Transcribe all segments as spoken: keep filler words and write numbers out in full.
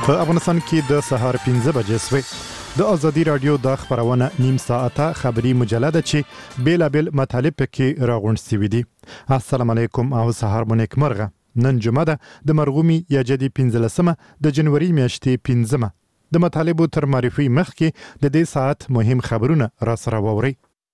په افغانستان کې د سهار پنځه بجې سوې د ازادي رادیو د خبرونه نیم ساعته خبری مجله ده چې بیلابل مطالب کې راغونډ شوي دي. السلام علیکم او سهار مو نیک مرغه. نن جمعه ده د مرغومي یا جدي پنځلسمه د جنوري میاشتې پنځمه. د مطالبو تر معرفي مخکې د دې ساعت مهم خبرونه را سره واورئ.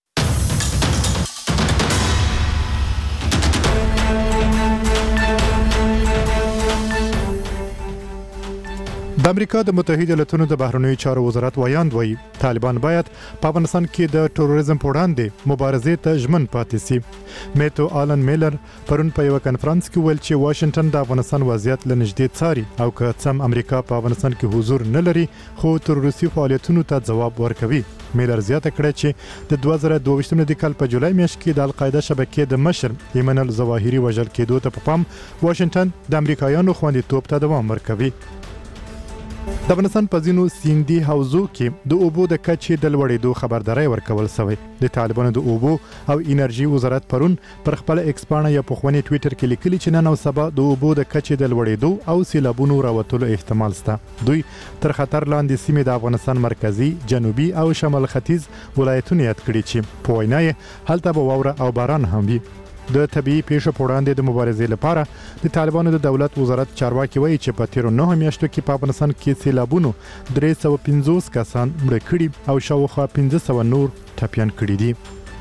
د امریکا د متحده ایالاتونو د بهرنیو چارو وزارت وایاند وایي طالبان باید په افغانستان کې د تروریزم په وړاندې مبارزې ته ژمن پاتې شي. میتو آلن میلر پرون په یو کانفرنس کې ویل چې واشنگټن د افغانستان وضعیت له نږدې څاري او که څم امریکا په افغانستان کې حضور نه لري خو تروریستي فعالیتونو ته ځواب ورکوي. میلر زیاته کړه چې د دوه زره دوه ویشت د کال په جولای میاشت کې د القاعده شبکې د مشر ایمن الظواهري وژل کېدو ته په پام واشنگټن د امریکایانو خوندیتوب ته دوام ورکوي. د افغانستان په ځینو سیندي حوزو کې د اوبو د کچې د لوړېدو خبرداري ورکول شوې. د طالبانو د اوبو او انرژي وزارت پرون پر خپل ایکس پاڼه یا په خواني ټوئیټر کې لیکلي چې نن او سبا د اوبو د کچې د لوړېدو او سیلابونو راوتلو احتمال شته. دوی تر خطر لاندې سیمې د افغانستان مرکزی، جنوبي او شمال ختیځ ولایتونه یاد کړي چې په وینا یې هلته به واوره او باران هم وي. د طبيعي پیښو په وړاندې د مبارزې لپاره د طالبانو د دولت وزارت چارواکي وایي چې په تیرو نهو میاشتو کې په افغانستان کې سیلابونو درې سوه پنځوس کسان مړه کړي او شاوخوا پنځه سوه نور ټپیان کړي دي.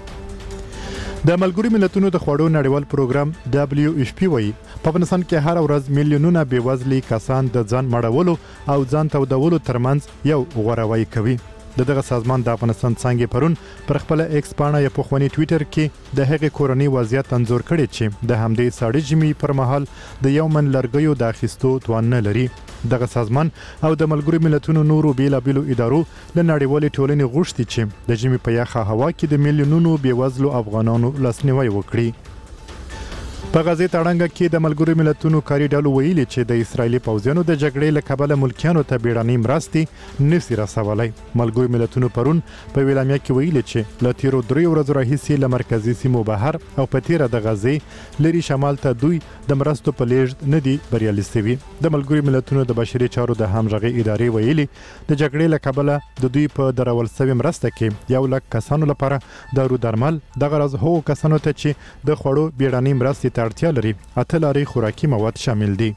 د ملګرو ملتونو د خوړو نړیوال پروګرام دبليو ایف پی وایي په افغانستان کې هر ورځ میلیونونه بېوزلي کسان د ځان مړولو او ځان تودولو ترمنځ یو غوروي کوي. د دغه سازمان د افغانستان څنګه پرون پر خپل ایکس پاڼه یا په خواني ټوئیټر کې د هغې کورنۍ وضعیت انځور کړي چې د همدې ساړه ژمي پر مهال د یو من لرګیو د اخیستو توان نه لري. دغه سازمان او د ملګرو ملتونو نورو بیلابیلو ادارو له نړیوالې ټولنې غوښتي چې د ژمي په یخه هوا کې د میلیونونو بېوزلو افغانانو لاسنیوی وکړي. په غزې تړنګه کې د ملګرو ملتونو کاري ډلو ویلي چې د اسرایلی پوځیانو د جګړې له کبله ملکیانو ته بیړنۍ مرستې نشي رسولی. ملګرو ملتونو پرون په ویلامیا کې ویلي چې له تیرو دریو ورځو راهیسې له مرکزي سیمو بهر او په تیره د غزې لري شمال ته دوی د مرستو په لیږد نه دي بریالي شوي. د ملګرو ملتونو د بشري چارو د همغږۍ ادارې ویلي د جګړې له کبله د دوی په درول شوې مرسته کې یو لک کسانو لپاره دارو درمل دغه راز هغو کسانو ته چې د خوړو بیړنۍ مرستې اړتیا لري اته لارې خوراکي مواد شامل دي.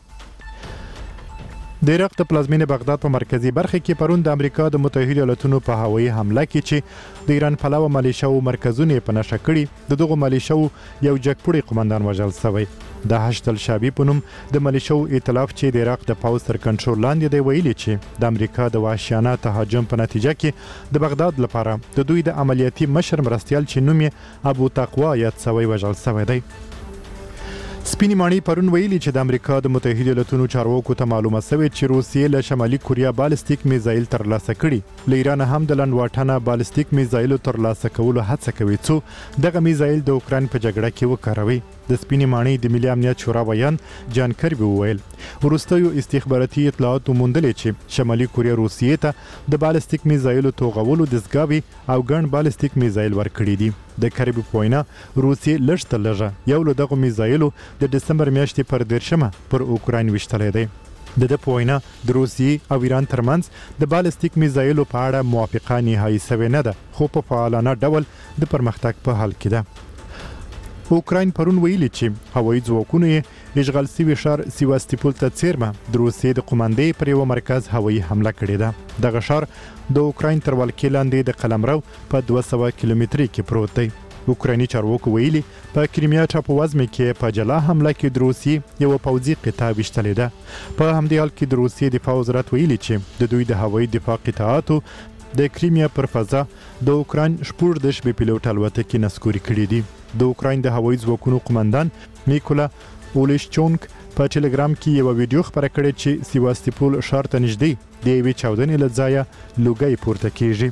د عراق د پلازمینې بغداد په مرکزی برخه کې پرون د امریکا د متحده ایالاتونو په هوایي حمله کې چې د ایران پلوه ملیشو مرکزونه په نشه کړي د دغه ملیشو یو جګپوړی قومندان وژل شوی. د هشت الشعبي په نوم د ملیشو ائتلاف چې د عراق د پوځ تر کنټرول لاندې دی ویلي چې د امریکا د وحشیانه تهاجم په نتیجه کې د بغداد لپاره د دوی د عملیاتي مشر مرستیال چې نوم یې ابو تقوا یاد شوی وژل شوی دی. سپینې ماڼۍ پرون ویلي چې د امریکا د متحده ایالاتونو چارواکو ته معلومه شوې چې روسیې له شمالي کوریا بالستیک میزایل ترلاسه کړي. له ایران هم د لنډ واټنه بالستیک میزایلو ترلاسه کولو هڅه کوي څو دغه میزایل د اوکراین په جګړه کې وکاروي. د سپینې ماڼۍ د ملي امنیت شورا بیان جان کربي وویل وروستیو استخباراتي اطلاعاتو موندلې چې شمالي کوریا روسیې ته د بالستیک میزایلو توغولو دستګاوې او ګڼ بالستیک میزایل ورکړي دي. د کربي په وینا روسیې لږ تر لږه یو له دغو میزایلو د دسمبر میاشتې پر دیرشمه پر اوکراین ویشتلی دی. د ده په وینا د روسیې او ایران ترمنځ د بالستیک میزایلو په اړه موافقه نهایي شوې نه ده خو په فعالانه ډول د پرمختګ په حال کې ده. اوکراین پرون ویلي چې هوایي ځواکونو یې اشغال شوي ښار سیواستوپول ته څیرمه د روسیې د قومندې پر یوه مرکز هوایي حمله کړې ده. دغه ښار د اوکراین تر ولکې لاندې د قلمرو په دوه سوه کیلومترۍ کې پروت دی. اوکرایني چارواکو ویلي په کریمیا ټاپووزمې کې په جلا حمله کې د روسیې یوه پوځي قطعه ویشتلې ده. په همدې حال کې د روسیې دفاع وزارت ویلي چې د دوی د هوایي دفاع قطعاتو د کریمیا پر فضا د اوکراین شپږدېرش بې پیلوټ الوتکې نسکوري کړي دي. د اوکراین د هوایي ځواکونو قومندان میکولا اولیشچونک په ټلګرام کې یو ویډیو خبره کړې چې سیواستوپول ښار ته نږدې د یوې چاودنې له ځایه لوګی پورته کیږي.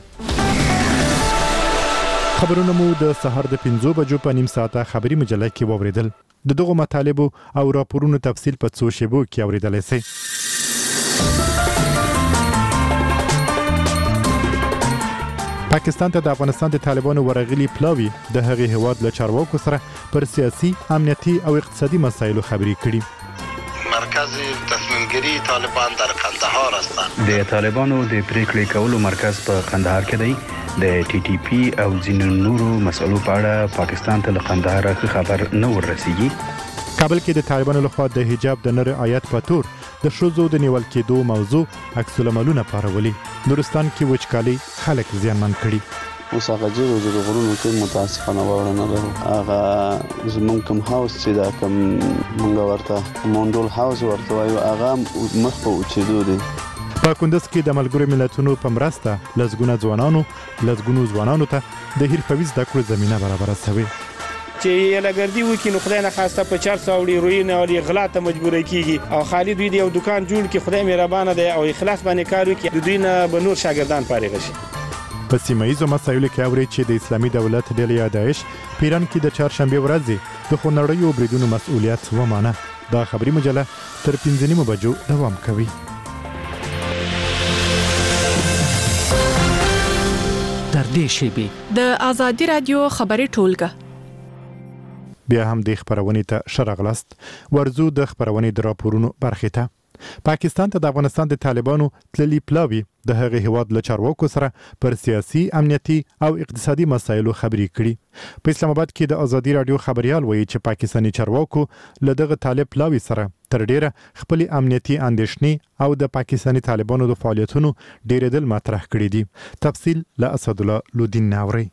خبرونه مو د سهار د پنځو بجو په نیم ساعته خبري مجله کې واوریدل. د دغو مطالبو او راپورونو تفصیل په څو شیبو کې اوریدلی شئ. پاکستان ته د افغانستان د طالبانو ورغلي پلاوي د هغې هیواد له چارواکو سره پر سیاسي، امنیتي او اقتصادي مسایلو خبرې کړي. مرکز تصمیم تصمیمگیری طالبان در قندهار هستند. د طالبانو د پریکړې کولو مرکز په قندهار کې دی. د ټي ټي پی او ځینو نورو مسلو په اړه پاکستان ته له قندهار خبر نه ورسیږي. کابل کې د طالبانو لخوا د حجاب د نر آیت په تور د ښځو د نیول کېدو موضوع عکس العملونه پارولي. نورستان کې وچکالي خلک زیانمن کړي. اوس هغه جګو جګو غرونو کې متاسفانه واوره نه لرو. هغه زمونږ کوم هاوس چې دا کوم مونږ ورته مونډول هاوس ورته وایو هغه مخ په اوچېدو دی. په کندز کې د ملګرو ملتونو په مرسته لسګونه ځوانانو لسګونو ځوانانو ته د حرفوي زده کړو زمينه برابره شوې. چې یلګردي وکي نو خدای نه خواسته په چار سو وړي روي نه ولي غلا ته مجبور کیږي او خالد دوی یو دکان جوړ کړي خدای مهربانه دی او اخلاص باندې کار وکي د دوی نه به نور شاګردان فارغ شي. په سیمایي مسایلو کې اوري چې د اسلامي دولت ډلې داعش پیران کې د چهارشنبه ورځې د خونړیو بریدونو مسؤلیت ومانه. دا خبري مجله تر پنځه نیمو بجو دوام کوي. در دې شیبې د آزادي رادیو خبري ټولګه بیا هم د خبرونې ته شرغلست ورزو د خبرونې د راپورونو برخه ته. پاکستان ته د افغانستان د طالبانو تللي پلاوي د هغه هواد له چارواکو سره پر سیاسي امنیتي او اقتصادي مسایلو خبري کړي. په اسلام آباد کې د آزادي رادیو خبريال وایي چې پاکستاني چارواکو له دغه طالب پلاوي سره تر ډیره خپل امنیتي اندېښنې او د پاکستاني طالبانو د فعالیتونو ډیرېدل مطرح کړي دي. تفصیل له اسد الله لودین ناوري.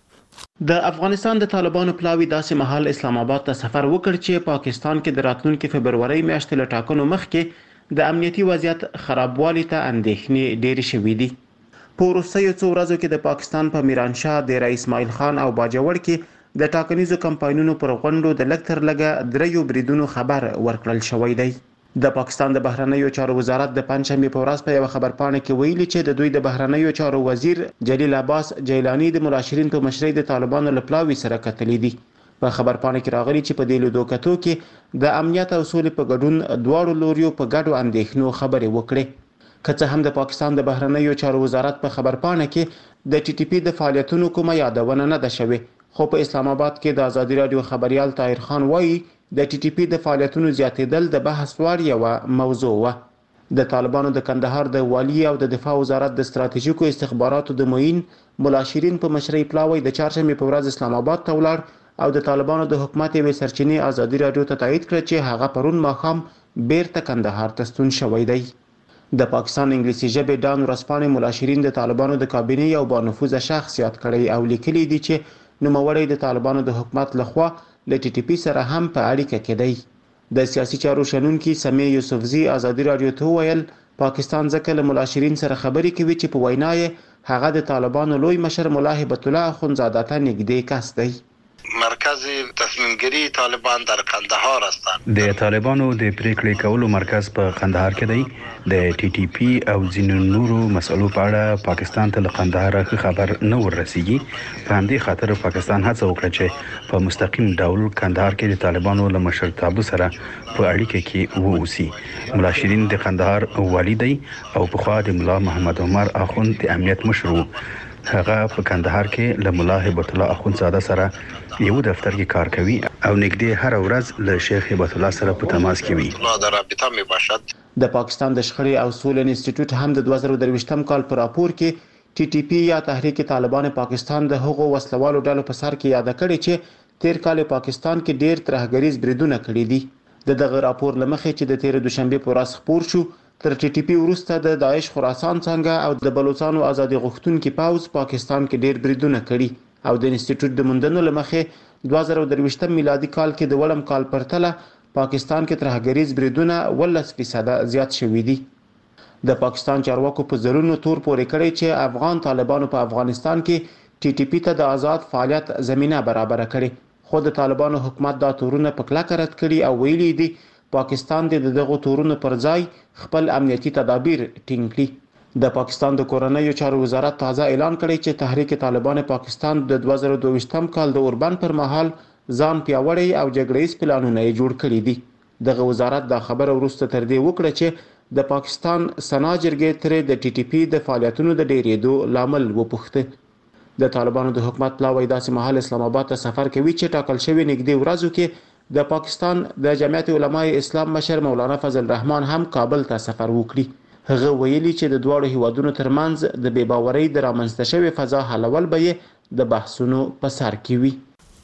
د افغانستان د طالبانو پلاوی داسې مهال اسلام آباد ته سفر وکړ چې پاکستان کې د راتلونکي فبرورۍ میاشتې له ټاکنو مخکې د امنیتي وضعیت خرابوالي ته اندېښنې ډېرې شوې دي. په وروستیو څو ورځو کې د پاکستان په میرانشاه، ډیره اسماعیل خان او باجوړ کې د ټاکنیزو کمپاینونو پر غونډو د لږ تر لږه دریو بریدونو خبر ورکړل شوی دی. د پاکستان د بهرنیو چارو وزارت د پنځشنبه په ورځ په یو خبرپاڼه کې ویلي چې د دوی د بهرنیو چارو وزیر جلیل عباس جیلانی د ملاشرین په مشرۍ د طالبانو له پلاوي سره کتلې دي. په خبرپاڼه کې راغلي چې په دې لیدو کتو کې د امنیت او سولې په ګډون دواړو لوریو په ګډو اندېښنو خبرې وکړې. که څه هم د پاکستان د بهرنیو چارو وزارت په خبرپاڼه کې د ټي ټي پی د فعالیتونو کومه یادونه نه ده شوې، خو په اسلام آباد کې د آزادي رادیو خبريال طاهر خان وایي د ټي ټي پی د فعالیتونو زیاتېدل د بحث وړ یوه موضوع وه. د طالبانو د کندهار د والی او د دفاع وزارت د ستراتیژیکو استخباراتو د معین ملاشرین په مشرۍ پلاوی د چهارشنبه په ورځ اسلام آباد ته ولاړ او د طالبانو د حکومت یوې سرچینې آزادي رادیو ته تایید کړ چې هغه پرون ماښام بیرته کندهار ته ستون شوی دی. د پاکستان انګلیسي ژبې ډان ورځپاڼې ملاشرین د طالبانو د کابینې یو بانفوذه شخص یاد کړی او لیکلي دي چې نوموړی د طالبانو د حکومت لخوا له ټي ټي پی سره هم په اړیکه کې دی. د سیاسي چارو شنونکي سمیع یوسفزي آزادي رادیو ته ویل پاکستان ځکه له ملاشرین سره خبرې کوي چې په وینا یې هغه د طالبانو لوی مشر ملا هبت الله اخندزاده ته نږدې کس دی. مرکز تصمیمگیری طالبان در قندهار هستند. د طالبانو د پریکړې کولو مرکز په قندهار کې دی. د ټي ټي پی او ځینو نورو مسلو په اړه پاکستان ته له قندهار خبر نه ورسیږي. په همدې خاطر پاکستان هڅه وکړه چې په مستقیم ډول قندهار کې د طالبانو له مشرتابه سره په اړیکه کې ووسی. ملاشرین د قندهار والی دی او په خوا د ملا محمد عمر اخوند د امنیت مشر وو. هغه په کندهار کې له ملا هبت الله اخندزاده سره یو دفتر کې کار کوي او نږدې هر ورځ له شیخ هبت الله سره په تماس کې وي. د پاکستان د شخړې او سولې انسټیټیوټ هم د دوه زره درویشتم کال په راپور کې ټي ټي پی یا تحریک طالبان پاکستان د هغو وسلوالو ډلو په سر کې یاد کړي چې تیر کال پاکستان کې ډیر ترهګریز بریدونه کړي دي. د دغه راپور لمخې چې د تیر دوشنبه په ورځ خبر شو تر ټي ټي پی وروسته د داعش خراسان څنګه او د بلوچستان ازادي غوښتونکو پاوز پاکستان کې ډیر بریدونه کړي او د انسټیټیوټ د موندنو لمخې دوه زره درویشتم میلادي کال کې د وړم کال پرتله پاکستان کې ترهګریز بریدونه ولس فیصد زیات شوي دي. د پاکستان چارواکو په زرونو تور پورې کړی چې افغان طالبانو په افغانستان کې ټي ټي پی ته د آزاد فعالیت زمينه برابر کړي، خو د طالبانو حکومت دا تورونه په کلکه رد کړي او ویلي دي پاکستان د دغه تورونو پر ځای خپل امنیتي تدابیر ټینګ کړي. د پاکستان د کورنیو چارو وزارت تازه اعلان کړی چې تحریک طالبان پاکستان د دوه زره دوه کال د اوربند پر مهال ځان پیاوړی او جګړیز پلانونه جوړ کړي دي. دغه وزارت دا خبره وروسته تر دې وکړه چې د پاکستان سنا جرګې تر د ټي ټي پی د فعالیتونو د ډیرېدو لامل وپوښته. د طالبانو د حکومت پلاوی داسې مهال اسلام آباد ته سفر کوي چې ټاکل شوی نږدې ورځو کې د پاکستان د جمعیت علماء اسلام مشر مولانا فضل الرحمن هم کابل ته سفر وکړي. هغه ویلي چې د دواړو هیوادونو ترمنځ د بې باورۍ د رامنځته شوې فضا حلول به یې د بحثونو په سر کې وي.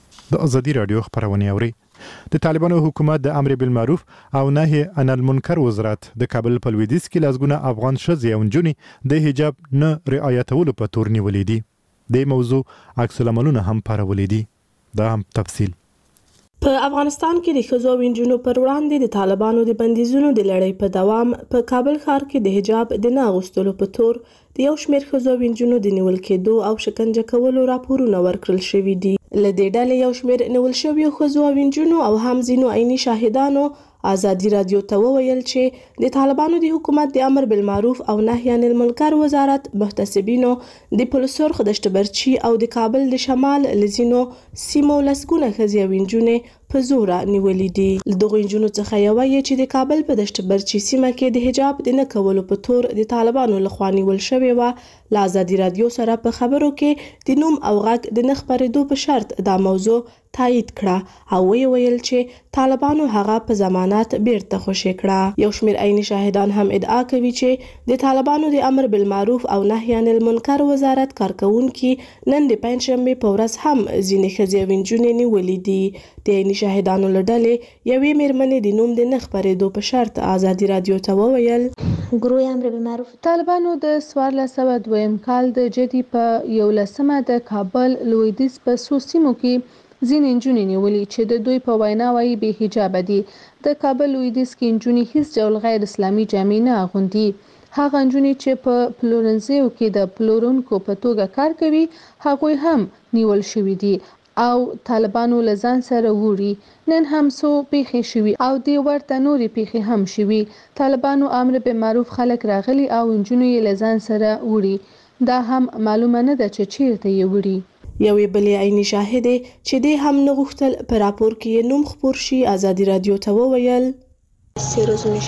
د ازادي رادیو خبرونه اوري. د طالبانو حکومت د امر بالمعروف او نهي عن المنکر وزارت د کابل په لویدیځ کې لازګونه افغان ښځې او نجونې د حجاب نه رعایتولو په تور نیولې دي. د موضوع عکس العملونه هم پارولې دي. دا هم تفصیل. په افغانستان کې د ښځو او نجونو پر وړاندې د طالبانو د بندیزونو د لړۍ په دوام په کابل ښار کې د حجاب د نه اغوستلو په تور د یو شمېر ښځو او نجونو د نیول کېدو او شکنجه کولو راپورونه ورکړل شوي دي. له دې ډلې یو شمېر نیول شویو ښځو او نجونو او هم ځینو عیني شاهدانو ازادي رادیو ته وویل چې د طالبانو د حکومت د امر بالمعروف او نهي عن المنکر وزارت محتسبینو د پلسرخ د دشتبرچی او د کابل د شمال لزینو سیمو لسګونه ښځې او نجونې په زوره نیولې دي. له دغو نجونو څخه یوه یې چې د کابل په دشتبرچی سیمه کې د حجاب د نه کولو په تور د طالبانو لخوا نیول شوې وه له ازادي رادیو سره په خبرو کې د نوم او غږ د نه خپرېدو په شرط دا موضوع تایید کړه او وی ویل چې طالبانو هغه په ضمانت بیرته خوشی کړه. یو شمېر عیني شاهدان هم ادعا کوي چې د طالبانو د امر بالمعروف او نهي عن المنکر وزارت کارکونکي نن د پنځشنبې په ورځ هم ځینې ښځې او نجونې نیولې دي. د عیني شاهدانو له ډلې یوې مېرمنې د نوم د نه خپرېدو په شرط ازادي رادیو ته وویل گروه امر بالمعروف طالبانو د څوارلس سوه دویم کال د جدي په یولسمه د کابل لویدیځ په څو سیمو کې ځینې نجونې نیولې چې د دوی په وینا وایي بې حجابه دي. د کابل لویدیځ کې نجونې هیڅ ډول غیر اسلامي جامې نه اغوندي. هغه نجونې چې په پلورنځیو کې د پلورونکو په توګه کار کوي هغوی هم نیول شوي دي او طالبانو له ځان سره وړي. نن هم څو پیښې شوي او دې ورته نورې پیښې هم شوي. طالبانو امر بالمعروف خلک راغلي او نجونې یې له ځان سره وړي. دا هم معلومه نه ده چې چیرته یې وړي. یوې بلې عیني شاهدې چې دې هم نه غوښتل په راپور کې یې نوم خپور شي ازادي رادیو ته وویل درې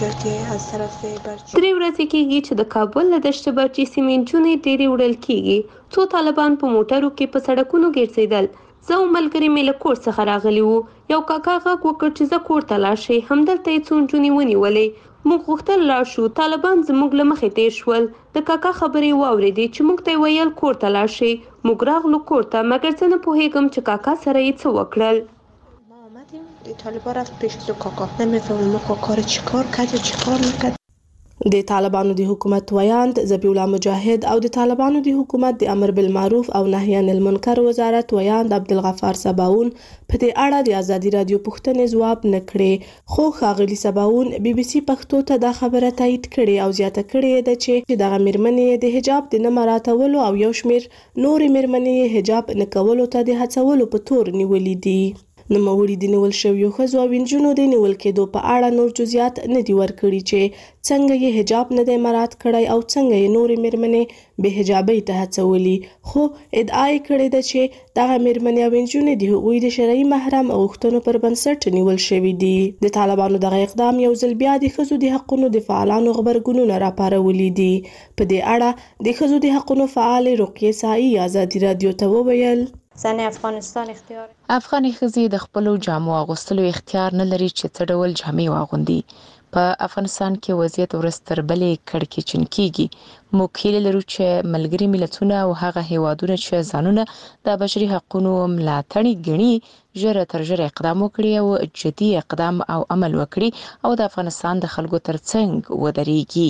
ورځې کېږي چې د کابل له دشتبرچی سیمې نجونې ډېرې وړل کېږي. څو طالبان په موټرو کې په سړکونو ګرځېدل. زه او ملګري مې له کور څخه راغلي وو. یو کاکا غږ وکړ چې زه کور ته لاړ شئ. همدلته یې څو نجونې ونیولې. موږ غوښتل لاړ شو. طالبان زموږ له مخې تېر شول. د کاکا خبرې واورېدې چې موږ ته یې ویل کور ته لاړ شئ. موږ راغلو کور ته مګر زه نه پوهېږم چې کاکا سره یې څه وکړل. ما آمدیم طالبان رفت پیش تو کاکا نمیفهمم ما کاکا رو چیکار کرد یا چیکار نکرد. د طالبانو د حکومت ویاند ذبیح الله مجاهد او د طالبانو د حکومت د امر بالمعروف او نهي عن المنکر وزارت ویاند عبدالغفار سباون په دې اړه د ازادي رادیو پوښتنې ځواب نه کړې. خو ښاغلي سباون بي بي سي پښتو ته دا خبره تایید کړې او زیاته کړې ده چې دغه مېرمنې د حجاب د نه مراعاتولو او یو شمېر نورې مېرمنې حجاب نه کولو ته د هڅولو په تور نیولې دي. نوموړي د نیول شویو ښځو او نجونو د نیول کېدو په اړه نور جزئیات نه دي ورکړي چې څنګه یې حجاب نه دی مراعات کړی او څنګه یې نورې مېرمنې بې حجابۍ ته هڅولي. خو ادعا یې کړې ده چې دغه مېرمنې او نجونې د هغوی د شرعي محرم غوښتنو پر بنسټ نیول شوي دي. د طالبانو دغه اقدام یو ځل بیا د ښځو د حقونو د فعالانو غبرګونونه راپارولي دي. په دې اړه د ښځو د حقونو فعالې رقیې سایي ازادي رادیو ته وویل زن افغانستان اختیار افغاني ښځې د خپلو جامو اغوستلو اختیار نه لري چې څه ډول جامې واغوندي. په افغانستان کې وضعیت ورځ تر بلې کړکېچن کېږي. موږ هیله لرو چې ملګري ملتونه او هغه هیوادونه چې ځانونه د بشري حقونو ملاتړي ګڼي ژر تر ژره اقدام وکړي او جدي اقدام او عمل وکړي او د افغانستان د خلکو ترڅنګ ودرېږي.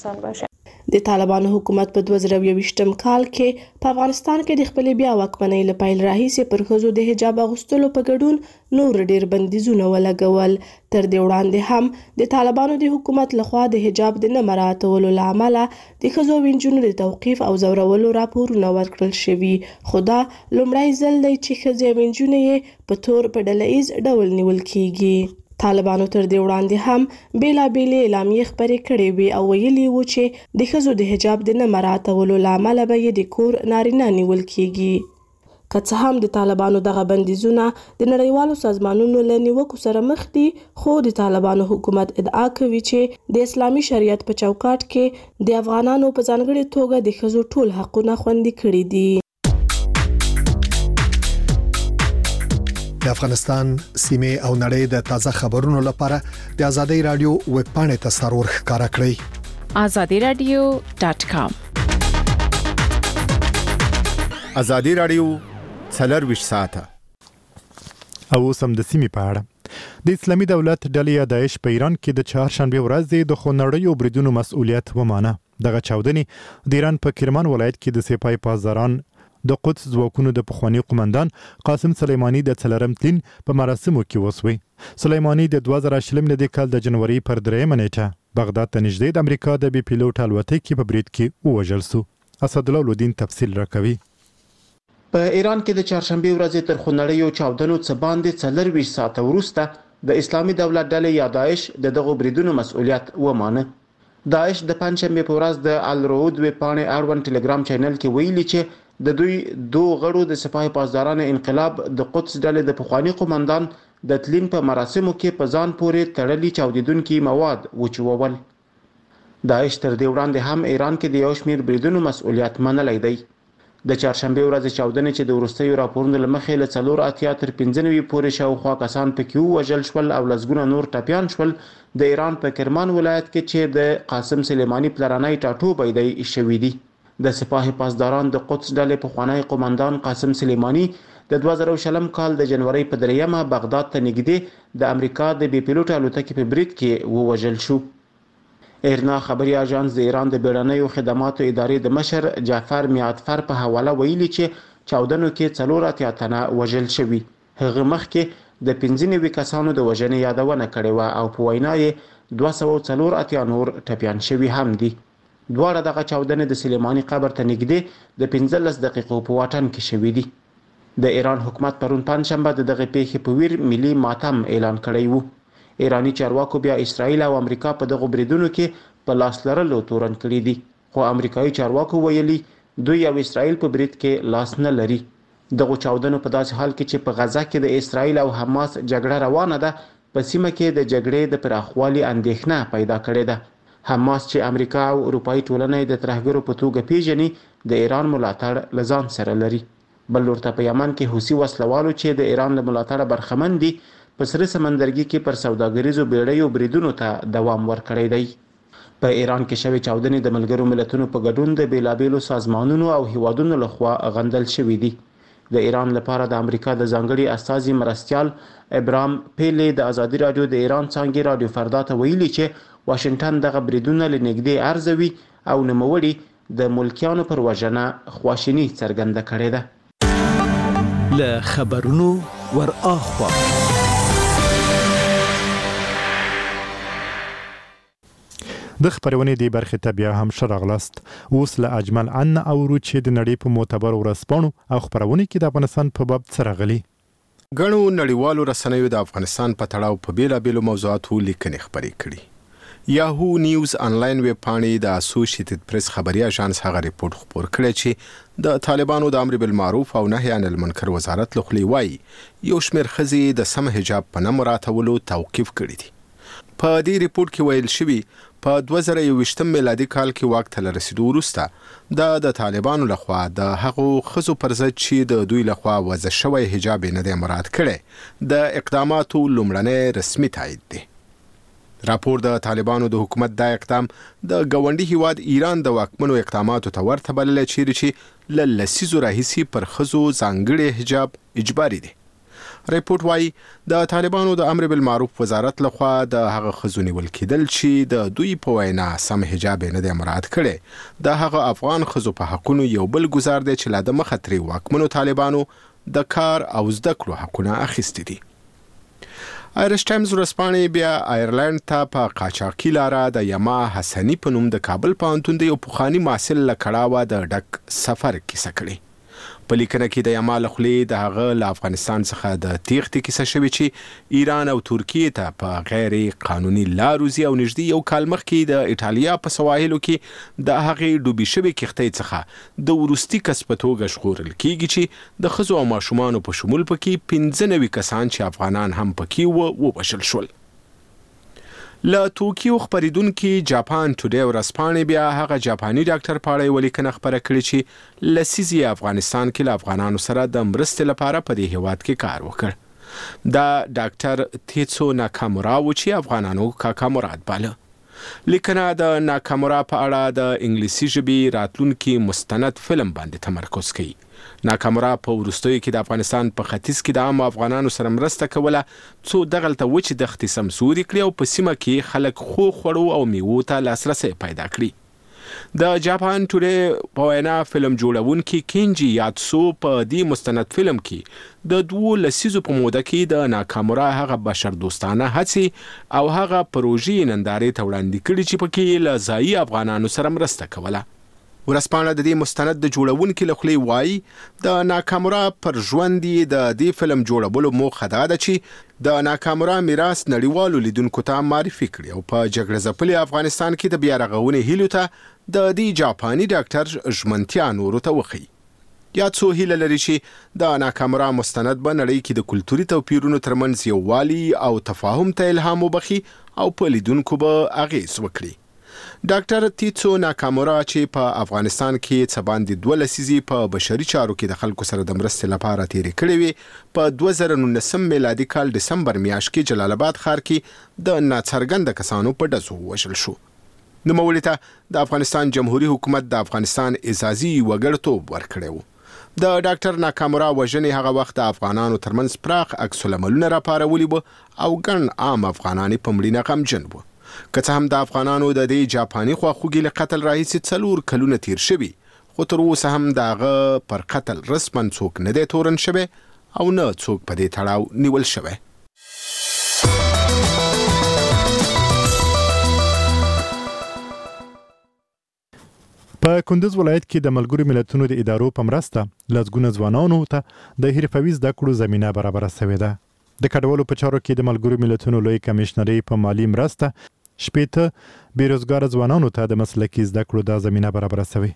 د طالبانو حکومت په دوه زره یوویشتم کال کې په افغانستان کې د خپلې بیا واکمنۍ له پیل راهیسې پر ښځو د حجاب اغوستلو په ګډون نور ډېر بندیزونه ولګول. تر دې وړاندې هم د طالبانو د حکومت لخوا د حجاب د نه مراعاتولو له امله د ښځو او نجونو د توقیف او ځورولو راپورونه ورکړل شوي. خو دا لومړی ځل دی چې ښځې او نجونې یې په تور په ډله ایز ډول نیول کېږي. طالبانو تر دې وړاندې هم بیلابېلې اعلامیې خپرې کړې وې او ویلي وو چې د ښځو د حجاب د نه مراعاتولو له امله به یې د کور نارینه نیول کېږي. که څه هم د طالبانو دغه بندیزونه د نړیوالو سازمانونو له نیوکو سره مخ دي، خو د طالبانو حکومت ادعا کوي چې د اسلامي شریعت په چوکاټ کې د افغانانو په ځانګړې توګه د ښځو ټول حقونه خوندي کړي دي. د د افغانستان سیمه او نړۍ د تازه خبرونو لپاره د آزادۍ رادیو ویب پاڼې ته سرور ښکارا کړئ آزادي رادیو ډاټ کام. آزادي رادیو څلرویشت ساعته. او سم د سیمې په اړه د اسلامي دولت ډلې یا داعش په ایران کې د چهارشنبه ورځ د خونړیو بریدونو مسؤلیت ومانه. دغه چاودنې د ایران په کرمان ولایت کې د سپاه پاسداران د قدس ځواکونو د پخوانی قومندان قاسم سلیمانی د څلورم تلین په مراسمو کې وسوي. سلیمانی د دوه زره شلم د کال د جنوري پر درېمه نیټه بغداد ته نږدې د امریکا د بي پیلوټ الوتکې په برید کې ووژل شو. اسدالله الدین تفصیل راکوي. په ایران کې د چهارشنبه ورځې تر خونړیو چاودنو څخه باندې څلرویشت ساعته وروسته د اسلامي دولت ډلې یا داعش د دغو بریدونو مسؤلیت ومانه. داعش د پنځشنبه په ورځ د الرود ویب پاڼې اړوند ټلګرام چینل کې ویلي چې د دوی دوه غړو د سپاه پاسداران انقلاب د قدس ډلې د پخوانی قومندان د تلین په مراسمو کې په ځان پورې تړلي چاودیدونکي مواد وچوول. داعش تر دې وړاندې هم ایران کې د یو شمېر بریدونو مسؤلیت منلی دی. د چهارشنبه ورځ چاودنې چې د وروستیو راپورونو له مخې له څلور اتیا تر پنځه نوي پورې شاوخوا کسان پکې ووژل شول او لسګونه نور ټپیان شول. د ایران په کرمان ولایت کې چې د قاسم سلیمانی پلرنی ټاټوبی دی شوي دي. د سپاه پاسداران د قدس ډلې پخوانی قومندان قاسم سلیمانی د دوه زره شلم کال د جنوري په دریمه بغداد ته نږدې د امریکا د بي پیلوټ الوتکې په برید کې ووژل شو. ایرنا خبري اژانس د ایران د بیړنیو خدماتو ادارې د مشر جعفر میادفر په حواله ویلي چې چاودنو کې څلور اتیا تنه وژل شوي. هغه مخکې د پنځه نوي کسانو د وژنې یادونه کړې وه او په وینا یې دوه سوه څلور اتیا نور ټپیان شوي هم دي. دواړه دغه چاودنې د سلیمانی قبر ته نږدې د پنځلس دقیقو په واټن کې شوي دي. د ایران حکومت پرون پنځشنبه د دغه پیښې په ویر ملي ماتم اعلان کړی وو. ایرانی چارواکو بیا اسرائیل او امریکا په دغه بریدونو کې په لاس لرلو تورن کړی دي، خو امریکایي چارواکو ویلي دوی او اسرائیل په برید کې لاس نه لري. دغه چاودنو په داسې حال کې چې په غزا کې د اسرائیل او حماس جګړه روانه ده، په سیمه کې د جګړې د پراخوالي اندېښنه پیدا کړې ده. حماس چې امریکا او اروپایي ټولنه د ترهګرو په توګه پیژني، د ایران ملاتړ لزان سره لري. بل ورته په یمن کې حوثي وسلوالو چې د ایران له ملاتړه برخمن دي، په سره سمندرګي کې پر سوداګریزو بیړیو بریدونو ته دوام ورکړی دی. په ایران کې شوې چاودنې د ملګرو ملتونو په ګډون د بیلابیلو سازمانونو او هیوادونو لخوا غندل شوې دي. د ایران لپاره د امریکا د ځانګړي استازي مرستیال ابراهام پیلی د آزادي رادیو د ایران څانګې رادیو فردا ته ویلي چې واشنگټن دغه بریدونه له نږدې ارزوي او نوموړي د ملکیانو پر وژنه خواشیني څرګنده کړې ده. له خبرونو ور اخوا د خبرونې دی برخه ته بیا هم شراغلاست. اوس له اجمل عن او چې د نړۍ په معتبر ورسپانو او خبرونه کې د افغانستان په باب سره غلي. غنو نړیوالو رسنیو د افغانستان په تړاو په بیلا بیلو موضوعاتو لیکنې خبرې کړي. یاهو نیوز انلاین ویب پاڼې د اسوسییټډ پریس خبري اژانس هغه ریپورت خبر کړی چې د طالبانو د امر بالمعروف او نهي عن المنکر وزارت لخوا وایي یو شمېر ښځې د سم حجاب په نه مراعاتولو توقیف کړي دي. په دې ریپورت کې ویل شوي په دوه زره یوویشتم میلادي کال کې واک ته رسیدو وروسته دا د طالبانو لخوا د هغو ښځو پر ضد چې د دوی لخوا وضع شوی حجاب نه دی مراعات کړی د اقداماتو لومړنی رسمي تایید دی. راپور د طالبانو د حکومت دا اقدام د ګاونډي هیواد ایران د واکمنو اقداماتو ته ورته بللی چیرې چې له لسیزو راهیسې پر ښځو ځانګړی حجاب اجباري دی. ریپورت وايي د طالبانو د امر بالمعروف وزارت لخوا د هغه ښځو نیول کېدل چې د دوی په وینا سم حجاب نه دی مراعات کړی د هغه افغان ښځو په حقونو یو بل ګزار دی چې لا د مخه ترې واکمنو طالبانو د کار او زده کړو حقونه اخیستي دي. آیرش ټایمز ورځپاڼې بیا آیرلند ته په قاچاقي لاره د یما حسني په نوم د کابل پوهنتون د یو پخواني محصل له کړاوه د ډک سفر کیسه کړې. په لیکنه کې د یما له خولې د هغه له افغانستان څخه د تیښتې کیسه شوې چې ایران او ترکیې ته په غیر قانوني لارو ځي او نږدې یو کال مخکې د ایټالیا په سواحلو کې د هغې ډوبې شوې کښتۍ څخه د وروستي کس په توګه ژغورل کیږي چې د ښځو او ماشومانو په شمول پکې پنځه نوي کسان چې افغانان هم پکې وو ووژل شول. له توکیو خبریدونکي جاپان ټوډے ورځپاڼې بیا هغه جاپاني ډاکټر په اړه یوه لیکنه خپره کړې چې لسیزې افغانستان کې له افغانانو سره د مرستې لپاره په دې هیواد کې کار وکړ. دا ډاکټر تیتسو ناکامورا و چې افغانانو کاکا مراد باله. لیکنه د ناکامورا په اړه د انګلیسي ژبې راتلونکي مستند فلم باندې تمرکز کوي. ناکامورا په وروستیو کې د افغانستان په ختیځ کې د عامو افغانانو سره مرسته کوله څو دغلته وچې دښتې سمسوري کړي او په سیمه کې خلک خو خوړو او میوو ته لاسرسی پیدا کړي. د جاپان ټوډے په وینا فلم جوړونکي کینجی یاتسو په دې مستند فلم کې د دوو لسیزو په موده کې د ناکامورا هغه بشر دوستانه هڅې او هغه پروژې نندارې ته وړاندې کړي چې پکې له ځایي افغانانو سره مرسته کوله. ورسپانه د دې مستند د جوړونکي له خولې وایي د ناکامورا پر ژوند د دې فلم جوړولو موخه دا ده چې د ناکامورا میراث نړیوالو لیدونکو ته معرفي کړي او په جګړه ځپلي افغانستان کې د بیا رغونې هیلو ته د دې جاپاني ډاکټر ژمنتیا نورو ته وښيي. یاتسو هیله لري چې د ناکامورا مستند به نړۍ کې د کلتوري توپیرونو ترمنځ یووالي او تفاهم ته الهام وبخي او په لیدونکو به اغیز وکړي. ډاکټر تیتسو ناکامورا چې په افغانستان کې څه باندې دوه لسیزې په بشري چارو کې د خلکو سره د مرستې لپاره تیرې کړې وې، په دوه زره نولسم میلادي کال ډسمبر میاشت کې جلال آباد ښار کې د ناڅرګنده کسانو په ډزو ووژل شو. نوموړي ته د افغانستان جمهوریت حکومت د افغانستان اعزازي وګړیتوب ورکړی و. د ډاکټر ناکامورا وژنې هغه وخت د افغانانو ترمنځ پراخ عکس العملونه راپارولي وو او ګڼ عام افغانان په مړینه غمجن وو. که څه هم د افغانانو د دې جاپاني خواخوږي له قتل راهیسې څلور کلونه تیر شوي، خو تر اوسه هم د هغه پر قتل رسما څوک نه دی تورن شوی او نه څوک په دې تړاو نیول شوی. په کندز ولایت کې د ملګرو ملتونو د ادارو په مرسته لسګونه ځوانانو ته د حرفوي زده کړو زمینه برابره شوې ده. د کډوالو په چارو کې د ملګرو ملتونو لوی کمشنري په مالی مرسته شپېته بیروزګار ځوانانو ته د مسلکي زده کړو د زمینه برابره شوې.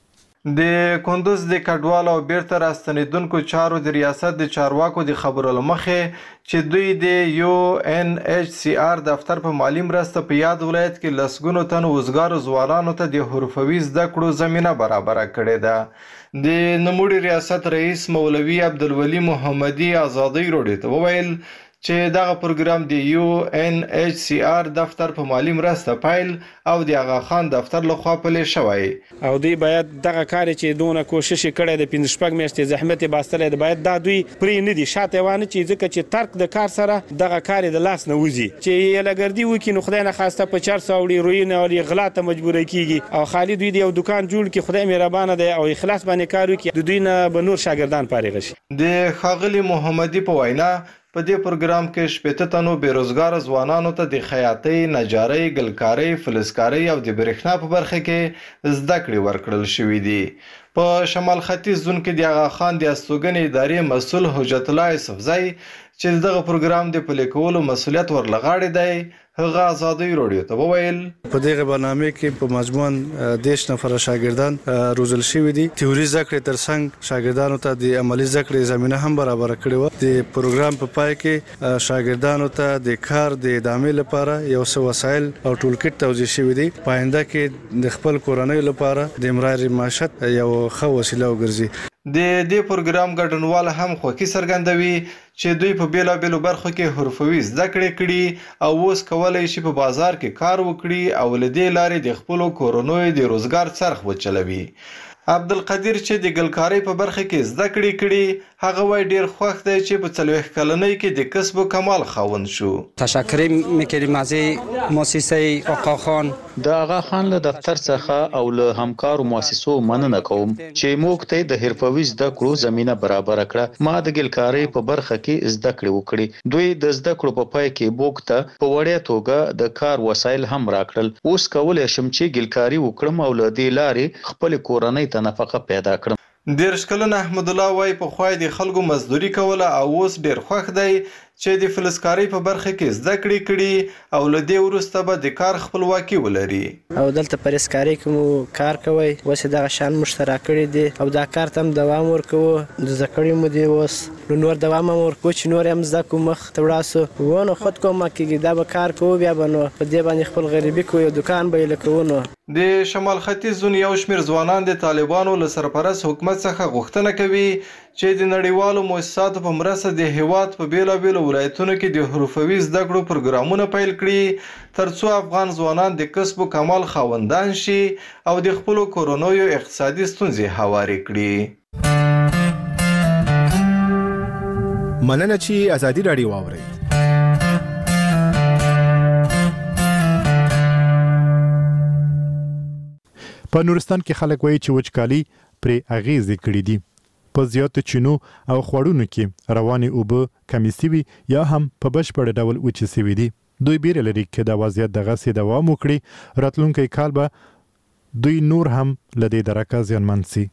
د کندز د کډوالو او بیرته راستنیدونکو چارو د ریاست د چارواکو د خبرو له مخې چې دوی د یو ان ایچ سی آر دفتر په مالی مرسته په یاد ولایت کې لسګونو تن وزګارو ځوانانو ته د حرفوي زده کړو زمینه برابره کړې ده. د نوموړي ریاست رئیس مولوي عبدالولي محمدي ازادۍ راډیو ته وویل چې دغه پروګرام د یو ان ایچ سی آر دفتر په مالی مرسته پیل او د آغا خان دفتر لخوا پلی شوی او دوی باید دغه کار چې دونه کوشش کړی د پنځه شپږ میاشتې زحمت باسطلی د باید دا دوی پرې نه دي شاته وانه چې ځکه چې ترک د کار سره دغه کار د لاس نه وځي چې یلګردي وکړي نو خدای نه خواسته په چار سوه وړي روی نه او غلا ته مجبوره کیږي او خالي دوی د یو دکان جوړ کړي خدای مهربانه دی او اخلاص باندې کار وکړي د دوی نه به نور شاګردان فارغ شي. د ښاغلي محمدي په وینا په دې پروګرام کې شپېته تنو بیروزګار ځوانانو ته د خیاطۍ، نجارۍ، ګلکارۍ، فلزکارۍ او د برېښنا په برخه کې زده کړې ورکړل شوې دي. په شمال ختیځ زون کې د آغا خان د استوګنې ادارې مسؤل حجت الله یوسفزی چې دغه پروګرام د پلي کولو مسؤلیت ورلغاړی دی هغه ازادۍ راډیو ته وویل په دغه برنامه کې په مجموعاً دیش نفر شاګردان روزل شوي دي. تیوري زده کړې ترڅنګ شاګردانو ته د عملي زده کړې زمینه هم برابر کړې وه. د پروګرام په پای کې شاګردانو ته د کار د ادامې لپاره یو څه وسایل او ټولکټ توزیع شوي دي. په آینده کې د خپل کورنۍ لپاره د امرار معیشت یو ښه وسیله وګرځي. د دې پروګرام ګډونوال هم خوښي څرګندوي چې دوی په بیلابیلو برخو کې حرفوي زده کړې کړي او اوس کولی شي په بازار کې کار وکړي او له دې لارې د خپلو کورنیو د روزګار څرخ وچلوي. عبدالقدیر چې د ګلکارۍ په برخه کې زده کړې کړي هغه وایي ډیر خوښ دی چې په څلوېښت کلنۍ کې د کسب و کمال خاوند شو. تشکر میکنیم از مؤسسه آقا خان د آقا خان له دفتر څخه او له همکارو مؤسسو مننه کوم چې موږ ته د حرفوي زده کړو زمینه برابر کړه. ما د ګلکارۍ په برخه کې زده کړې وکړې. دوی د زده کړو په پای کې موږ ته په وړیا توګه د کار وسایل هم راکړل. اوس کولی شم چې ګلکاري وکړم او له دې لارې خپل کورنۍ ته نفقه پیدا کړم. دېرش کلن احمد الله وایي پخوا د خلکو مزدوري کوله او اوس ډیر خوښ دی چې د فلزکارۍ په برخه کې زده کړې کړي او له دې وروسته به د کار خپلواکي ولري. او دلته په فلزکارۍ کې مو کار کوي، اوس دغه شان مشترا کړی دي او دا کار ته هم دوام ورکوو. د زده کړې مو دی اوس نور دوام هم ورکوو چې نور هم زده کوو مخ ته وړاسو. ونه خود کومه کېږي دا به کار کوو، بیا به نو په دې باندې خپل غریبي کوو، یو دوکان به یې لکوو. نو د شمال ختیځ زون یو شمېر ځوانان د طالبانو له سرپرست حکومت څخه غوښتنه کوي چې د نړیوالو مؤسساتو په مرسته د هیواد په بیلابیلو ولایتونو کې د حرفوي زده کړو پروګرامونه پیل کړي ترڅو افغان ځوانان د کسب و کمال خاوندان شي او د خپلو کورنیو اقتصادي ستونزې هوارې کړي. مننه چې ازادي راډیو واورئ. په نورستان کې خلک وایي چې وچکالي پرې اغیزې کړې دي. په زیاتو چینو او خوړونو کې روانې اوبه کمې سوي یا هم په بشپړ ډول وچې سوي دي. دوی بیره لري چې دا وضعیت دغسې دوام وکړي، راتلونکی کال به دوی نور هم له دې درکه زیانمن سي.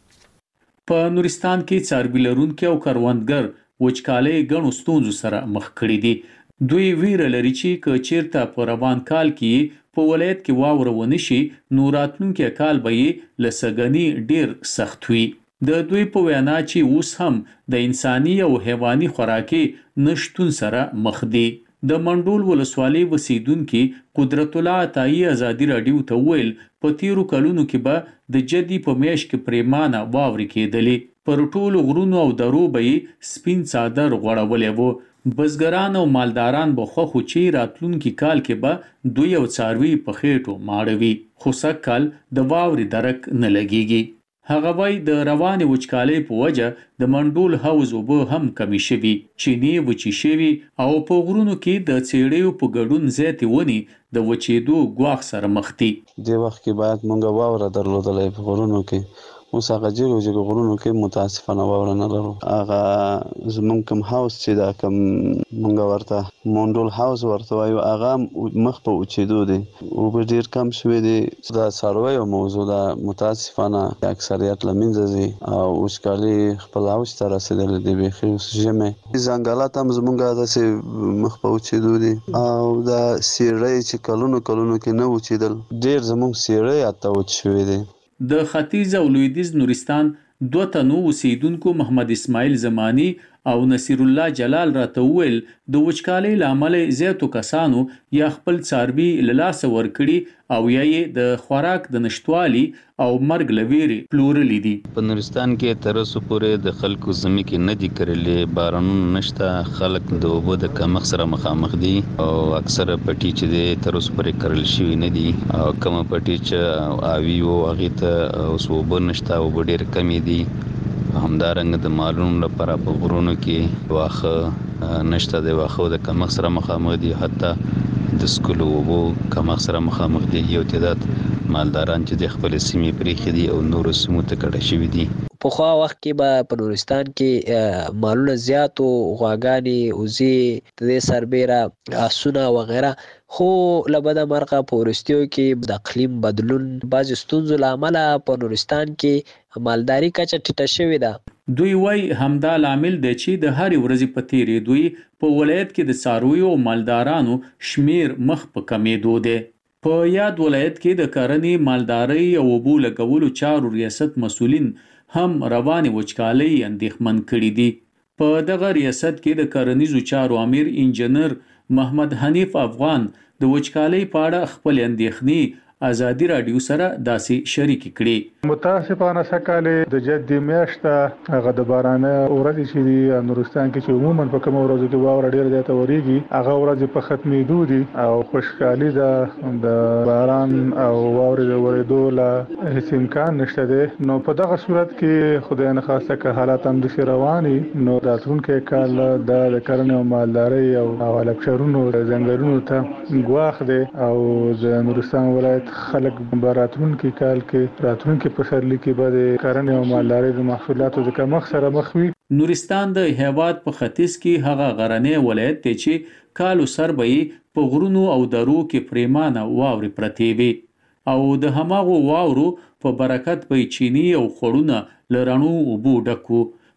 په نورستان کې څاروي لرونکي او کروندګر وچکالۍ ګڼو ستونزو سره مخ کړي دي. دوی ویره لري چې که چیرته په روان کال کې په ولایت کې واوره ونه شي نو راتلونکی کال به یې له سږني ډیر سخت وي. د دوی په وینا چې اوس هم د انساني او حیواني خوراکي نشتون سره مخ دي. د منډول ولسوالۍ اوسیدونکي قدرت الله عطایي ازادي راډیو ته وویل په تیرو کلونو کې به د جدي په میاشت کې پریمانه واورې کېدلې. پر ټولو غرونو او درو به یې سپین څادر غوړولی و. بزګران او مالداران به خوښ وو چې راتلونکي کال کې به دوی او څاروي په خېټو ماړوي، خو سږ کال د واورې درک نه لګېږي. هغه وایي د روانې وچکالۍ په وجه د منډول حوض اوبه هم کمې شوي، چینې وچې شوي او په غرونو کې د څېړیو په ګډون زیاتې ونې د وچېدو ګواښ سره مخ دي. دې وخت کې باید مونږ واوره درلودلی په غرونو کې، اوس هغه جګو جګو غرونو کې متاسفانه واوره نه لرو. هغه زمونږ کوم هاوس چې دا کوم مونږ ورته منډول هاوس ورته وایو هغه مخ په وچېدو دی، اوبه ډېر کم شوي دي. دا څارویو موضوع ده متاسفانه اکثریت له منځه ځي او وچکالي خپل اوج ته رسېدلې دي. بیخي اوس ژمی ځنګلات هم زمونږ داسې مخ په وچېدو دي او دا سیړۍ چې کلونو کلونو کې نه وچېدل ډېر زمونږ سیړۍ حتی وچ شوي دي. د ختیځ او لویدیځ نورستان دوه تنو اوسیدونکو محمد اسماعیل زمانی او نصیر الله جلال راته وویل د وچکالۍ له امله زیاتو کسانو یا خپل څاروي له لاسه ورکړي او یا یې د خوراک د نشتوالي او مرګ له ویرې پلورلي دي. په نورستان کې تر اوسه پورې د خلکو ځمکې نه دي کرلې، بارانونه نشته، خلک د اوبو د کمښت سره مخامخ دي او اکثره پټي چې دی تر اوسه پورې کرل شوي نه دي او کومه پټي چې آوي وو هغې ته اوس اوبه نشته، اوبه ډېرې کمې دي. همدارنګه د مالونو لپاره په غرونو کې واښه نشته، د واښو د کمښت سره مخامخ دي، حتی د سکلو اوبو کمښت سره مخامخ دي. یو تعداد مالداران چې د خپلې سیمې پرېښي دي او نورو سیمو ته کډه شوي دي. پخوا وخت کې به په نورستان کې مالونه زیات وو، غواګانې، وزې، د دې سربیره آسونه وغیره، خو له بده مرغه په وروستیو کې د اقلیم بدلون بعضې ستونزو له امله په نورستان کې مالداري کچه ټیټه شوې ده. دوی وایي همدا لامل دی چې د هرې ورځې په تېرېدو په ولایت کې د څارویو او مالدارانو شمیر مخ په کمېدو دی. په یاد ولایت کې د کرنې، مالدارۍ او اوبو لګولو چارو ریاست مسؤلین هم روانې وچکالۍ اندېښمن کړي دي. په دغه ریاست کې د کرنیزو چارو امیر انجنیر محمد حنیف افغان د وچکالۍ په اړه خپل اندېښنې ازادي راډیو سره داسې شریک کړي. متاسفانه سکهاله د جدي میاشته هغه د بارانه ورځې چې دی نورستان کې چې عموما په کوم ورځو کې واوره ډېر زیاته وريږي هغه ورځې په ختمېدو دي او خوشحالي ده د باران او واورې د ورېدو لا هیڅ امکان نشته دی. نو په دغه صورت کې خدای نه خواسته که حالات هم داسې رواني نو راتلونکی کال د کرنې او مالدارۍ او هلکچرونو ځنګلونو ته ګواښ دی او د نورستان ولایت خلک به راتلونکي کال کې راتلونکي پسرلي کې به د کرنې او مالدارۍ د محصولاتو د کمښت سره مخ وي. نورستان د هیواد په ختیځ کې هغه غرنی ولایت دی چې کالو سر به یې په غرونو او درو کې پریمانه واورې پرتې وي او د هماغو واورو په برکت به چینی او خوړونه له رڼو اوبو ډک وو.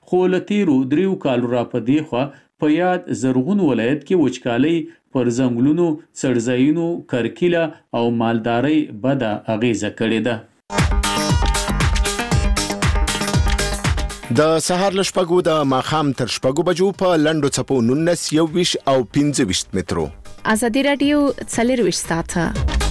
خو له تیرو دریو کالو را په دی خوا په یاد زرغون ولایت کې وچکالۍ پر ځنګلونو، څړځایونو، کرکیله او مالدارۍ بده اغیزه کړې ده. د سهار له شپږو د ماښام تر شپږو بجو په لنډو څپو نولس، یو ویشت او پنځه ویشت مترو. ازادي راډیو څلور ویشت ساعته